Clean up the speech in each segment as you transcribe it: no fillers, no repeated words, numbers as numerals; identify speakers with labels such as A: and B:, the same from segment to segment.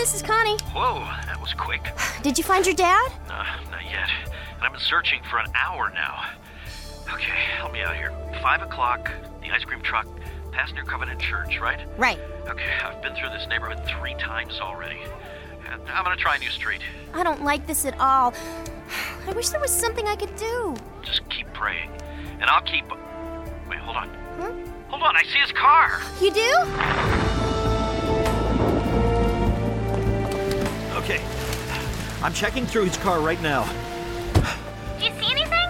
A: this is Connie.
B: Whoa, that was quick.
A: Did you find your dad?
B: Not yet. And I've been searching for an hour now. Okay, help me out here. 5 o'clock, the ice cream truck, past New Covenant Church, right?
A: Right.
B: Okay, I've been through this neighborhood 3 times already. And I'm gonna try a new street.
A: I don't like this at all. I wish there was something I could do.
B: Just keep praying. And I'll keep... Wait, hold on.
A: Huh?
B: Hold on, I see his car!
A: You do?
C: Okay. I'm checking through his car right now.
A: Do you see anything?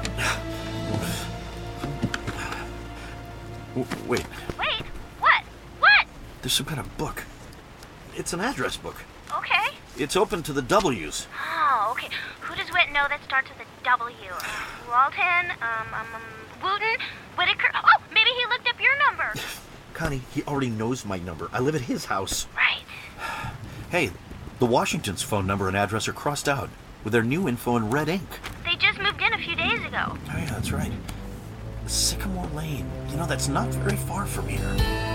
C: Wait.
A: Wait, what? What?
C: There's some kind of book. It's an address book.
A: Okay.
C: It's open to the W's.
A: Oh, okay. Who does Whit know that starts with a W? Walton, Wooten, Whitaker. Oh, maybe he looked up your number.
C: Connie, he already knows my number. I live at his house.
A: Right.
C: Hey, the Washington's phone number and address are crossed out with their new info in red ink.
A: They just moved in a few days ago.
C: Oh, yeah, that's right. Sycamore Lane. You know, that's not very far from here.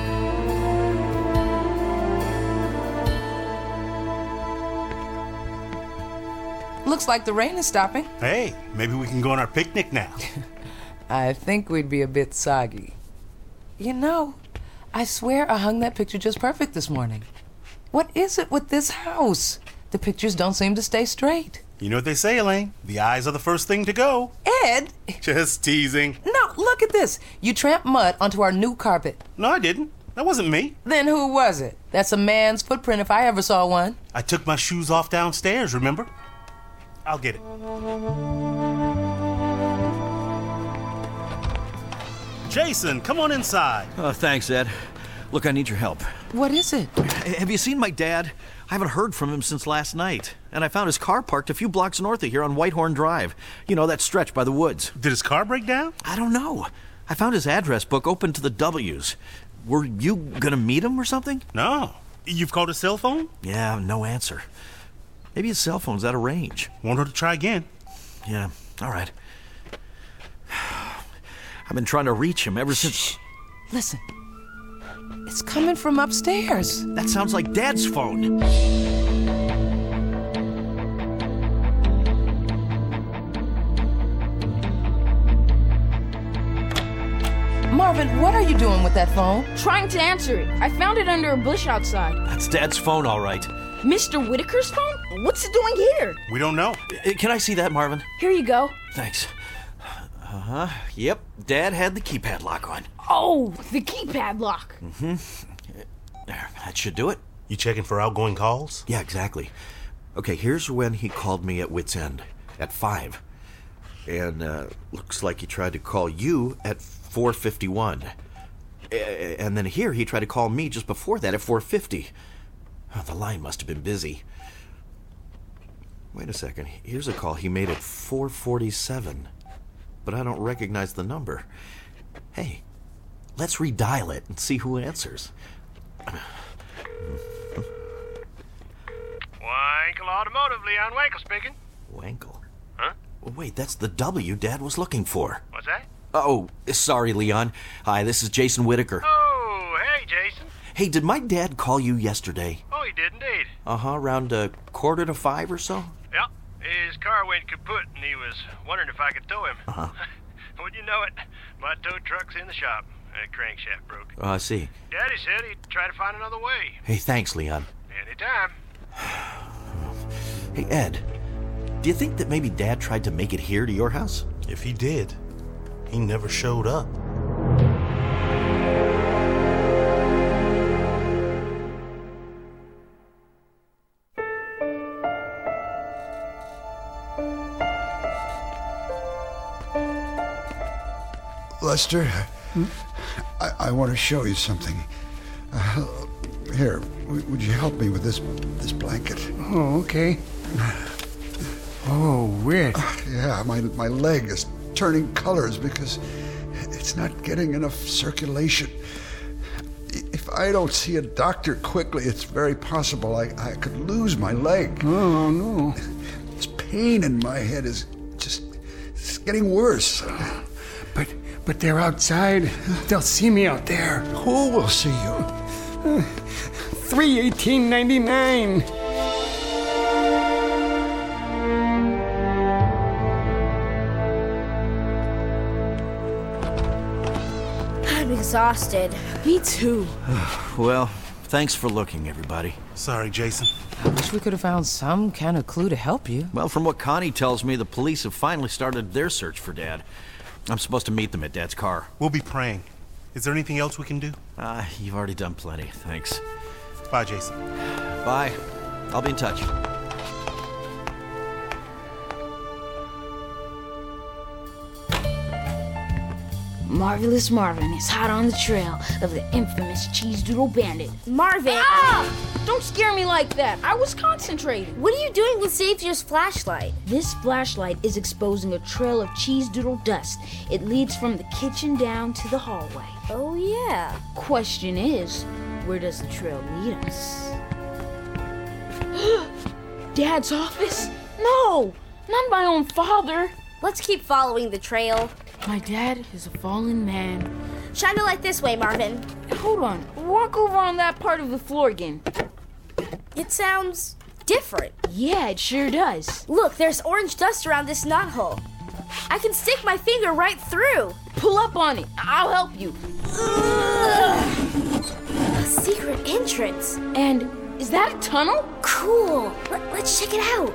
D: Looks like the rain is stopping.
E: Hey, maybe we can go on our picnic now.
D: I think we'd be a bit soggy. You know, I swear I hung that picture just perfect this morning. What is it with this house? The pictures don't seem to stay straight.
E: You know what they say, Elaine? The eyes are the first thing to go.
D: Ed!
E: Just teasing.
D: No, look at this. You tramped mud onto our new carpet.
E: No, I didn't. That wasn't me.
D: Then who was it? That's a man's footprint if I ever saw one.
E: I took my shoes off downstairs, remember? I'll get it. Jason, come on inside.
C: Oh, thanks, Ed. Look, I need your help.
D: What is it?
C: Have you seen my dad? I haven't heard from him since last night. And I found his car parked a few blocks north of here on Whitehorn Drive. You know, that stretch by the woods.
E: Did his car break down?
C: I don't know. I found his address book open to the W's. Were you gonna meet him or something?
E: No. You've called his cell phone?
C: Yeah, no answer. Maybe his cell phone's out of range.
E: Want her to try again?
C: Yeah, all right. I've been trying to reach him ever since...
D: Listen. It's coming from upstairs.
C: That sounds like Dad's phone.
D: Marvin, what are you doing with that phone?
F: Trying to answer it. I found it under a bush outside.
C: That's Dad's phone, all right.
F: Mr. Whitaker's phone? What's it doing here?
E: We don't know.
C: Can I see that, Marvin?
F: Here you go.
C: Thanks. Uh-huh. Yep, Dad had the keypad lock on.
F: Oh, the keypad lock.
C: Mm-hmm. There, that should do it.
E: You checking for outgoing calls?
C: Yeah, exactly. Okay, here's when he called me at wit's end, at 5. And looks like he tried to call you at 4:51. And then here he tried to call me just before that at 4:50. Oh, the line must have been busy. Wait a second. Here's a call he made at 4:47. But I don't recognize the number. Hey, let's redial it and see who answers.
G: Wankel Automotive, Leon Wankel speaking.
C: Wankel?
G: Huh?
C: Oh, wait, that's the W Dad was looking for.
G: What's that?
C: Oh, sorry, Leon. Hi, this is Jason Whitaker.
G: Oh, hey, Jason.
C: Hey, did my dad call you yesterday?
G: Oh, he did indeed.
C: Uh-huh, around 4:45 or so?
G: Yep. His car went kaput, and he was wondering if I could tow him.
C: Uh-huh.
G: Would you know it, my tow truck's in the shop. The crankshaft broke.
C: Oh, I see.
G: Daddy said he'd try to find another way.
C: Hey, thanks, Leon.
G: Anytime.
C: Hey, Ed, do you think that maybe Dad tried to make it here to your house?
E: If he did, he never showed up.
H: Lester, I want to show you something. Here, would you help me with this blanket?
I: Oh, okay. Oh, Whit.
H: Yeah, my leg is turning colors because it's not getting enough circulation. If I don't see a doctor quickly, it's very possible I could lose my leg.
I: Oh, no.
H: This pain in my head is just... it's getting worse.
I: But they're outside. They'll see me out there.
H: Who will see you?
I: 318.99.
J: I'm exhausted.
F: Me too.
C: Well, thanks for looking, everybody.
E: Sorry, Jason.
D: I wish we could have found some kind of clue to help you.
C: Well, from what Connie tells me, the police have finally started their search for Dad. I'm supposed to meet them at Dad's car.
E: We'll be praying. Is there anything else we can do?
C: You've already done plenty, thanks.
E: Bye, Jason.
C: Bye. I'll be in touch.
F: Marvelous Marvin is hot on the trail of the infamous Cheese Doodle Bandit.
J: Marvin!
F: Ah! Don't scare me like that. I was concentrating.
J: What are you doing with Xavier's flashlight?
F: This flashlight is exposing a trail of Cheese Doodle dust. It leads from the kitchen down to the hallway.
J: Oh, yeah.
F: Question is, where does the trail lead us? Dad's office? No! Not my own father.
J: Let's keep following the trail.
F: My dad is a fallen man.
J: Shine a light this way, Marvin.
F: Hold on. Walk over on that part of the floor again.
J: It sounds different.
F: Yeah, it sure does.
J: Look, there's orange dust around this knothole. I can stick my finger right through.
F: Pull up on it. I'll help you.
J: A secret entrance.
F: And is that a tunnel?
J: Cool. Let's check it out.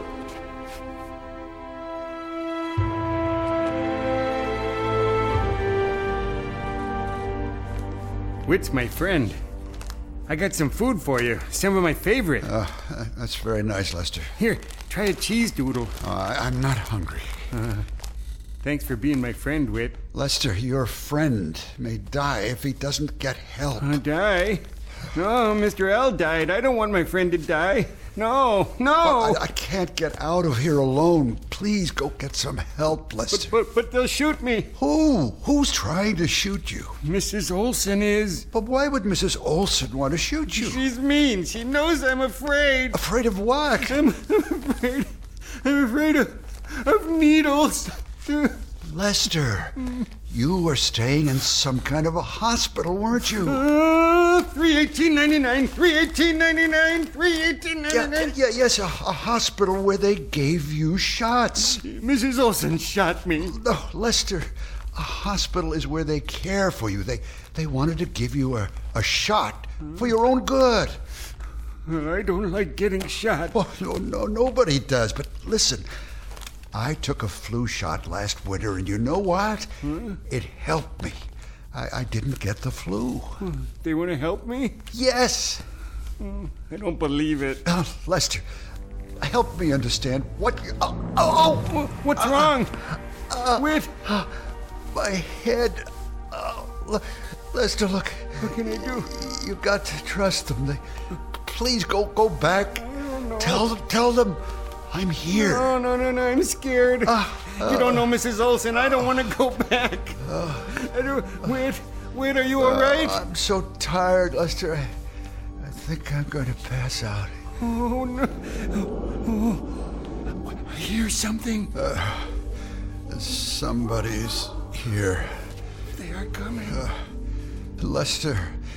I: Whit's my friend. I got some food for you. Some of my favorite.
H: That's very nice, Lester.
I: Here, try a cheese doodle.
H: I'm not hungry.
I: Thanks for being my friend, Whit.
H: Lester, your friend may die if he doesn't get help.
I: Die? No, Mr. L died. I don't want my friend to die. No.
H: I can't get out of here alone. Please go get some help, Lester.
I: But they'll shoot me.
H: Who? Who's trying to shoot you?
I: Mrs. Olson is.
H: But why would Mrs. Olson want to shoot you?
I: She's mean. She knows I'm afraid.
H: Afraid of what?
I: I'm afraid of needles.
H: Lester, you were staying in some kind of a hospital, weren't you?
I: $318.99, $318.99, $318.99.
H: Yes, a hospital where they gave you shots.
I: Mrs. Olson shot me.
H: No, Lester, a hospital is where they care for you. They wanted to give you a shot for your own good.
I: I don't like getting shot.
H: Oh, no, nobody does. But listen, I took a flu shot last winter, and you know what? It helped me. I didn't get the flu.
I: They want to help me?
H: Yes.
I: I don't believe it.
H: Lester, help me understand what you...
I: What's wrong? Whit?
H: My head. Lester, look.
I: What can I do?
H: You got to trust them. Please go back. Tell them I'm here.
I: No, I'm scared. You don't know Mrs. Olson. I don't want to go back. Whit, are you all right?
H: I'm so tired, Lester. I think I'm going to pass out.
I: Oh, no. I hear something.
H: Somebody's here.
I: They are coming.
H: Lester,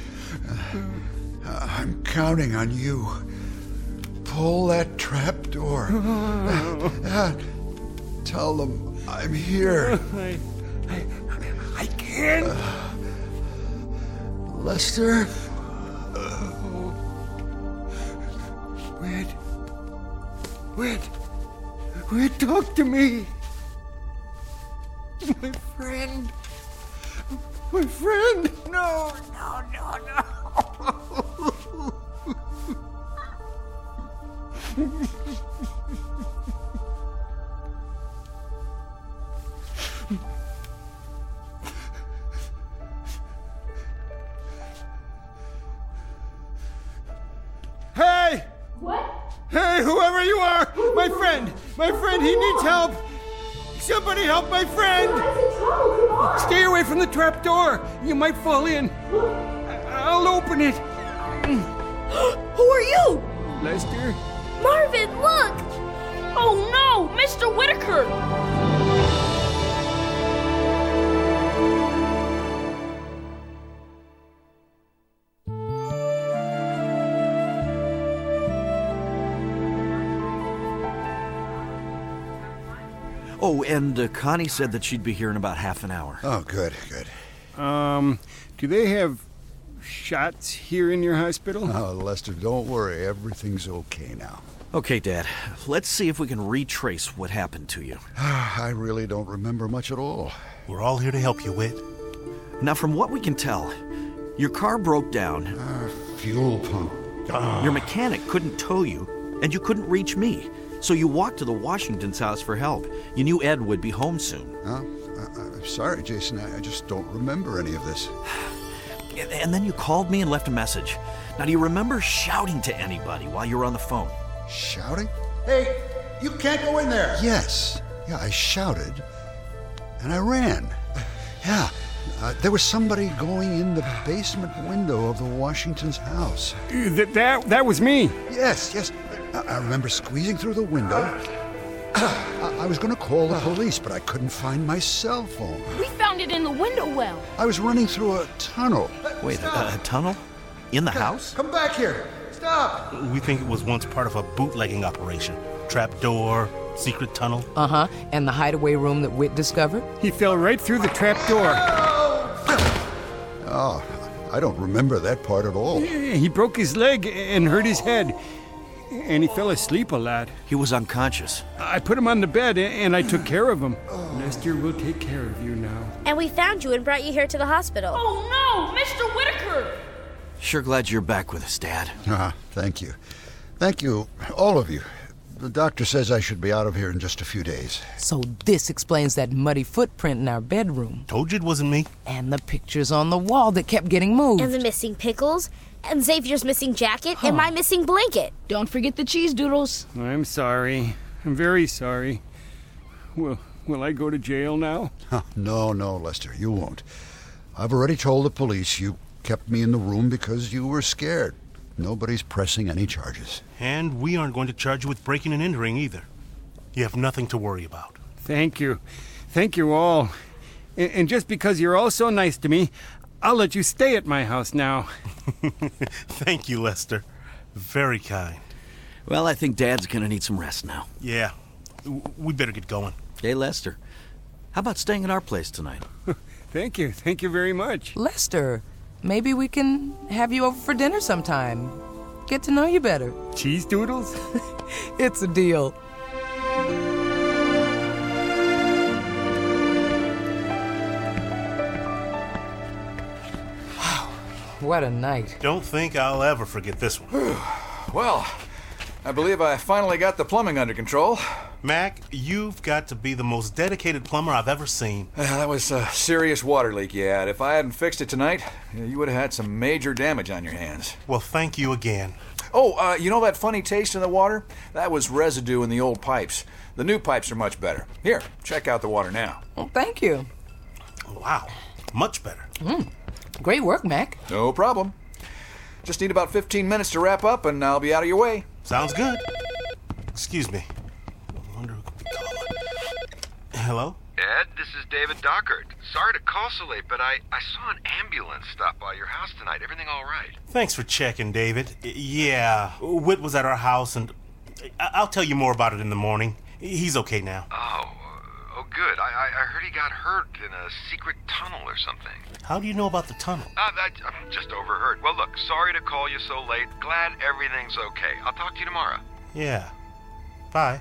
H: I'm counting on you. Pull that trap door. Tell them I'm here.
I: I can't.
H: Lester?
I: Whit, talk to me. My friend. No. Hey!
F: What?
I: Hey, whoever you are! My friend, he needs help! Somebody help my friend! Stay away from the trap door! You might fall in. I'll open it.
F: Who are you?
I: Lester?
J: Marvin, look!
F: Oh no, Mr. Whitaker!
C: Oh, and Connie said that she'd be here in about half an hour.
H: Oh, good.
I: Do they have shots here in your hospital?
H: Oh, Lester, don't worry. Everything's okay now.
C: Okay, Dad. Let's see if we can retrace what happened to you.
H: I really don't remember much at all.
E: We're all here to help you, Whit.
C: Now, from what we can tell, your car broke down.
H: Fuel pump.
C: Your mechanic couldn't tow you, and you couldn't reach me. So you walked to the Washington's house for help. You knew Ed would be home soon.
H: I'm sorry, Jason. I just don't remember any of this.
C: And then you called me and left a message. Now, do you remember shouting to anybody while you were on the phone?
H: Shouting?
K: Hey, you can't go in there.
H: Yes. Yeah, I shouted, and I ran. Yeah, there was somebody going in the basement window of the Washington's house.
I: That was me.
H: Yes. I remember squeezing through the window. I was going to call the police, but I couldn't find my cell phone.
J: We found it in the window well.
H: I was running through a tunnel.
C: Wait, a tunnel? In the house?
K: Come back here. Stop.
E: We think it was once part of a bootlegging operation. Trap door, secret tunnel.
D: Uh-huh, and the hideaway room that Whit discovered?
I: He fell right through the trap door.
H: Oh, I don't remember that part at all.
I: He broke his leg and hurt his head. And he fell asleep a lot.
C: He was unconscious.
I: I put him on the bed and I took care of him. Lester will take care of you now.
J: And we found you and brought you here to the hospital.
L: Oh no, Mr. Whitaker!
C: Sure glad you're back with us, Dad.
H: Thank you. Thank you, all of you. The doctor says I should be out of here in just a few days.
D: So this explains that muddy footprint in our bedroom.
E: Told you it wasn't me.
D: And the pictures on the wall that kept getting moved.
J: And the missing pickles. And Xavier's missing jacket. And my missing blanket.
F: Don't forget the cheese doodles.
I: I'm sorry. I'm very sorry. Will I go to jail now?
H: No, Lester, you won't. I've already told the police you kept me in the room because you were scared. Nobody's pressing any charges.
E: And we aren't going to charge you with breaking and entering either. You have nothing to worry about.
I: Thank you. Thank you all. And just because you're all so nice to me, I'll let you stay at my house now.
E: Thank you, Lester. Very kind.
C: Well, I think Dad's gonna need some rest now.
E: Yeah. We better get going.
C: Hey, Lester. How about staying at our place tonight?
I: Thank you. Thank you very much.
D: Lester, maybe we can have you over for dinner sometime. Get to know you better.
I: Cheese doodles?
D: It's a deal. Wow, what a night.
E: Don't think I'll ever forget this one.
M: Well, I believe I finally got the plumbing under control.
E: Mac, you've got to be the most dedicated plumber I've ever seen.
M: That was a serious water leak you had. If I hadn't fixed it tonight, you would have had some major damage on your hands.
E: Well, thank you again.
M: Oh, you know that funny taste in the water? That was residue in the old pipes. The new pipes are much better. Here, check out the water now.
D: Well, thank you.
E: Wow, much better.
D: Great work, Mac.
M: No problem. Just need about 15 minutes to wrap up, and I'll be out of your way.
E: Sounds good. Excuse me. I wonder who could be calling. Hello?
N: Ed, this is David Dockert. Sorry to call so late, but I saw an ambulance stop by your house tonight. Everything all right?
E: Thanks for checking, David. Yeah, Whit was at our house, and I'll tell you more about it in the morning. He's okay now.
N: Oh, good. I heard he got hurt in a secret tunnel or something.
E: How do you know about the tunnel?
N: I just overheard. Well, look, sorry to call you so late. Glad everything's okay. I'll talk to you tomorrow.
E: Yeah. Bye.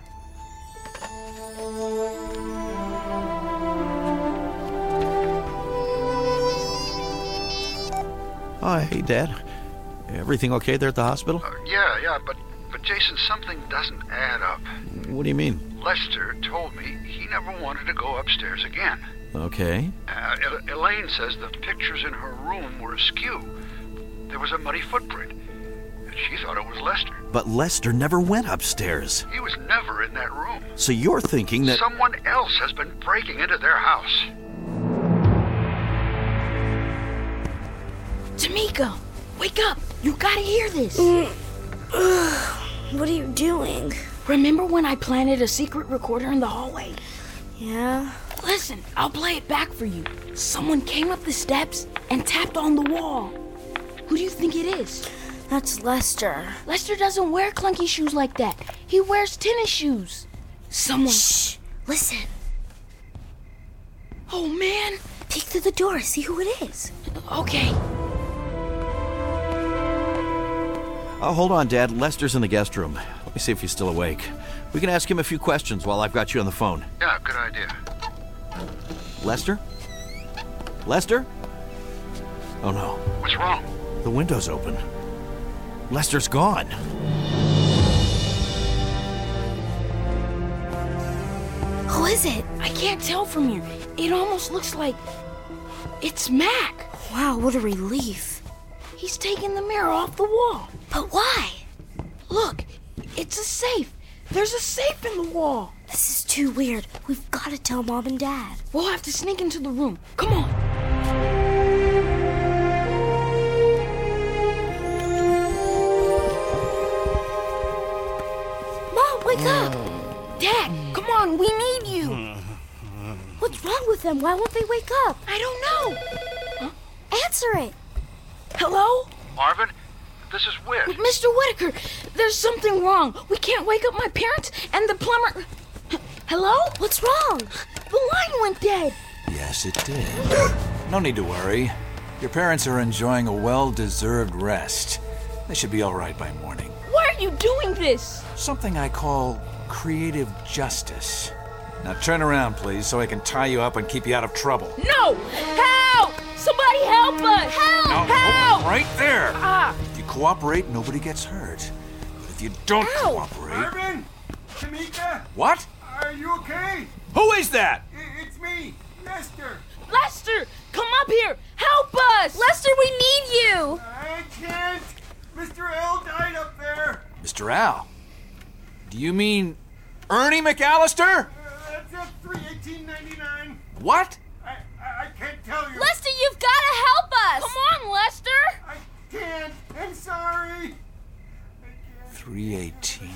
C: Oh, hey, Dad. Everything okay there at the hospital?
H: Yeah, but Jason, something doesn't add up.
C: What do you mean?
H: Lester told me he never wanted to go upstairs again.
C: Okay.
H: Elaine says the pictures in her room were askew. There was a muddy footprint, and she thought it was Lester.
C: But Lester never went upstairs.
H: He was never in that room.
C: So you're thinking that...
H: Someone else has been breaking into their house.
F: Tamika, wake up! You gotta hear this.
J: What are you doing?
F: Remember when I planted a secret recorder in the hallway?
J: Yeah?
F: Listen, I'll play it back for you. Someone came up the steps and tapped on the wall. Who do you think it is?
J: That's Lester.
F: Lester doesn't wear clunky shoes like that. He wears tennis shoes. Someone...
J: Shh! Listen.
F: Oh, man.
J: Peek through the door, see who it is.
F: Okay.
C: Oh, hold on, Dad. Lester's in the guest room. Let me see if he's still awake. We can ask him a few questions while I've got you on the phone.
N: Yeah, good idea.
C: Lester? Lester? Oh, no.
N: What's wrong?
C: The window's open. Lester's gone.
J: Who is it?
F: I can't tell from here. It almost looks like it's Mac.
J: Wow, what a relief.
F: He's taking the mirror off the wall.
J: But why?
F: Look, it's a safe. There's a safe in the wall.
J: This is too weird. We've got to tell Mom and Dad.
F: We'll have to sneak into the room. Come on.
J: Mom, wake up!
F: Dad, come on, we need you.
J: What's wrong with them? Why won't they wake up?
F: I don't know.
J: Answer it.
F: Hello?
N: Marvin, this is Whit.
F: Mr. Whitaker, there's something wrong. We can't wake up my parents and the plumber. Hello?
J: What's wrong?
F: The line went dead.
M: Yes, it did. No need to worry. Your parents are enjoying a well-deserved rest. They should be all right by morning.
F: Why are you doing this?
M: Something I call creative justice. Now turn around, please, so I can tie you up and keep you out of trouble.
F: No! Help! Somebody help us! Help!
M: Now,
F: Help!
M: right there!
F: Ah!
M: If you cooperate, nobody gets hurt. But if you don't cooperate...
I: Marvin! Tamika!
M: What?
I: Are you okay?
M: Who is that?
I: It's me, Lester.
F: Lester, come up here! Help us!
J: Lester, we need you!
I: I can't. Mr. L died up there.
M: Mr. Al? Do you mean Ernie McAllister?
I: That's at 3/18/99.
M: What?
I: I can't tell you.
J: Lester, you've got to help us!
F: Come on, Lester!
I: I can't. I'm sorry.
M: 3/18.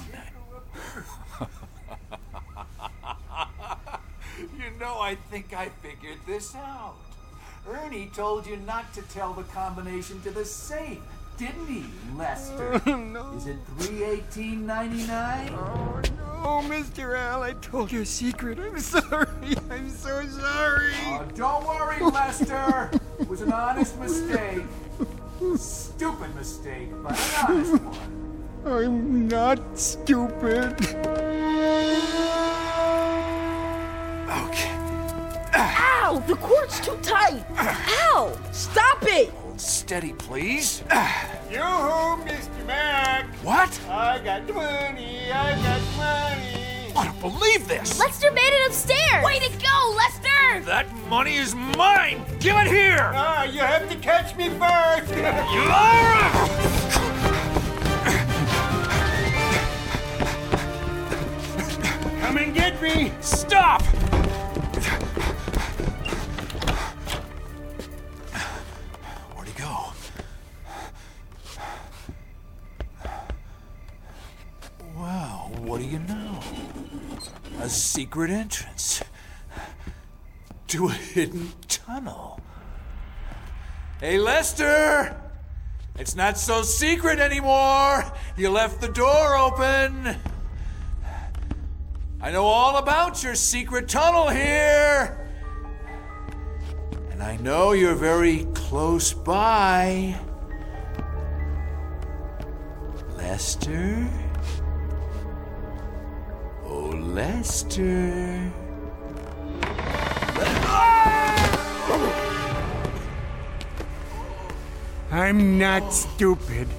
M: You know, I think I figured this out. Ernie told you not to tell the combination to the safe, didn't he, Lester?
I: No.
M: Is it 3/18/99?
I: Oh, no, Mr. Al, I told you a secret. I'm sorry. I'm so sorry.
M: Oh, don't worry, Lester. It was an honest mistake. Stupid mistake, but an honest one.
I: I'm not stupid.
M: Okay.
F: Ow! The cord's too tight!
J: Ow!
F: Stop it!
M: Hold steady, please.
I: Yo-ho, Mr. Mac.
M: What?
I: I got money. I got money.
M: I don't believe this.
J: Lester made it upstairs!
F: Way to go, Lester!
M: That money is mine. Give it here.
I: You have to catch me first. Come and get me.
M: Stop. Where'd he go? Well, what do you know? A secret entrance to a hidden tunnel. Hey, Lester! It's not so secret anymore. You left the door open. I know all about your secret tunnel here. And I know you're very close by. Lester? Oh, Lester.
I: I'm not stupid.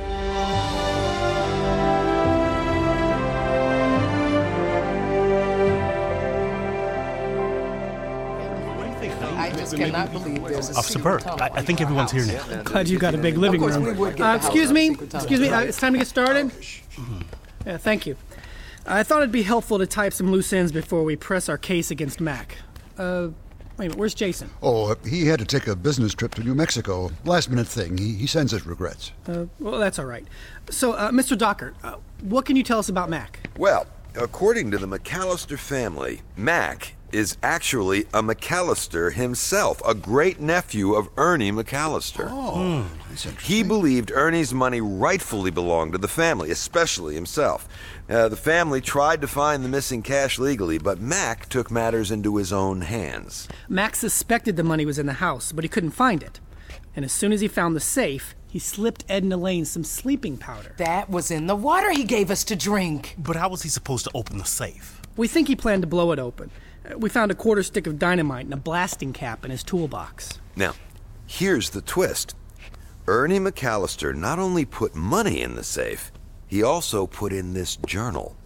D: I just cannot believe there's a
E: Superb. I think everyone's here now.
O: Glad you got a big living room. Excuse me. It's time to get started. Yeah, thank you. I thought it'd be helpful to type some loose ends before we press our case against Mac. Wait a minute, where's Jason?
H: Oh, he had to take a business trip to New Mexico. Last minute thing. He sends his regrets.
O: Well, that's all right. So, Mr. Dockert, what can you tell us about Mac?
N: Well, according to the McAllister family, Mac is actually a McAllister himself, a great nephew of Ernie McAllister.
H: Oh,
N: He believed Ernie's money rightfully belonged to the family, especially himself. The family tried to find the missing cash legally, but Mac took matters into his own hands.
O: Mac suspected the money was in the house, but he couldn't find it. And as soon as he found the safe, he slipped Ed and Elaine some sleeping powder.
D: That was in the water he gave us to drink.
E: But how was he supposed to open the safe?
O: We think he planned to blow it open. We found a quarter stick of dynamite and a blasting cap in his toolbox.
N: Now, here's the twist. Ernie McAllister not only put money in the safe, he also put in this journal.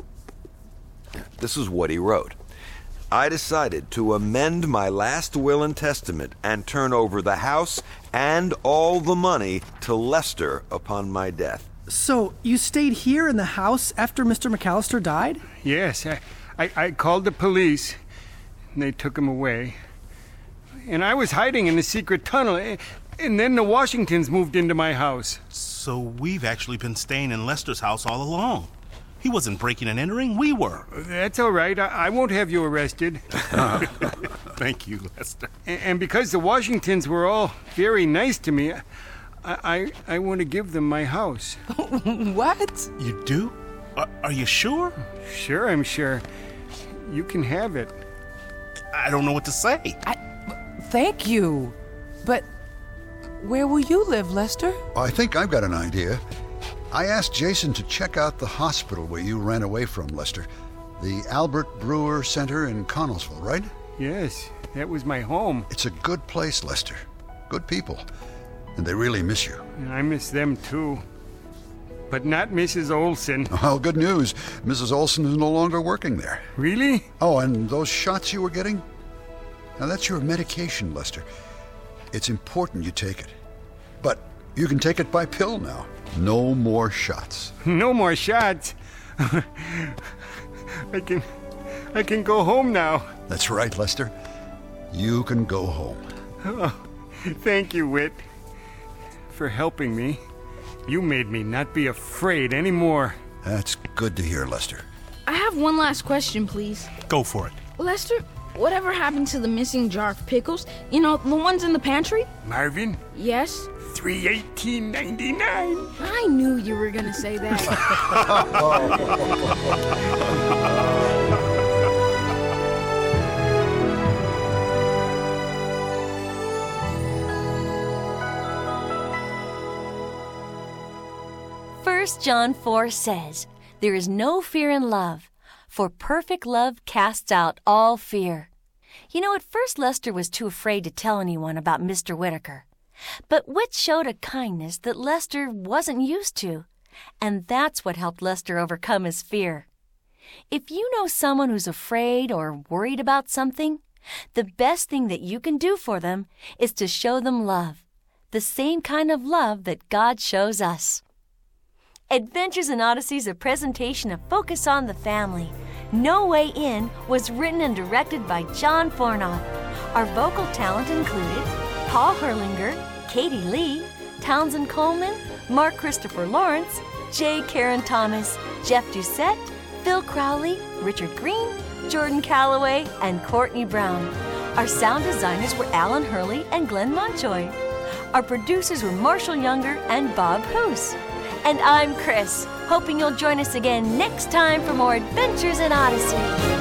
N: This is what he wrote. I decided to amend my last will and testament and turn over the house and all the money to Lester upon my death.
O: So, you stayed here in the house after Mr. McAllister died?
I: Yes, I called the police, and they took him away. And I was hiding in the secret tunnel, and then the Washingtons moved into my house.
E: So we've actually been staying in Lester's house all along. He wasn't breaking and entering, we were.
I: That's all right. I won't have you arrested.
E: Thank you, Lester.
I: And because the Washingtons were all very nice to me, I want to give them my house.
D: What?
E: You do? Are you sure?
I: Sure, I'm sure. You can have it.
E: I don't know what to say.
D: Thank you. But where will you live, Lester?
H: I think I've got an idea. I asked Jason to check out the hospital where you ran away from, Lester. The Albert Brewer Center in Connellsville, right?
I: Yes, that was my home.
H: It's a good place, Lester. Good people. And they really miss you.
I: I miss them, too. But not Mrs. Olson.
H: Well, good news. Mrs. Olson is no longer working there.
I: Really?
H: Oh, and those shots you were getting? Now, that's your medication, Lester. It's important you take it. But you can take it by pill now. No more shots.
I: No more shots? I can go home now.
H: That's right, Lester. You can go home.
I: Oh, thank you, Whit, for helping me. You made me not be afraid anymore.
H: That's good to hear, Lester.
F: I have one last question, please.
E: Go for it.
F: Lester, whatever happened to the missing jar of pickles? You know, the ones in the pantry?
I: Marvin?
F: Yes?
I: $3.18.99.
F: I knew you were gonna say that.
P: First John 4 says, "There is no fear in love, for perfect love casts out all fear." You know, at first Lester was too afraid to tell anyone about Mr. Whitaker. But Whit showed a kindness that Lester wasn't used to, and that's what helped Lester overcome his fear. If you know someone who's afraid or worried about something, the best thing that you can do for them is to show them love, the same kind of love that God shows us. Adventures in Odyssey is a presentation of Focus on the Family. No Way In was written and directed by John Fornoff. Our vocal talent included Paul Herlinger, Katie Lee, Townsend Coleman, Mark Christopher Lawrence, J. Karen Thomas, Jeff Doucette, Phil Crowley, Richard Green, Jordan Calloway, and Courtney Brown. Our sound designers were Alan Hurley and Glenn Monchoy. Our producers were Marshall Younger and Bob Hoos. And I'm Chris, hoping you'll join us again next time for more Adventures in Odyssey.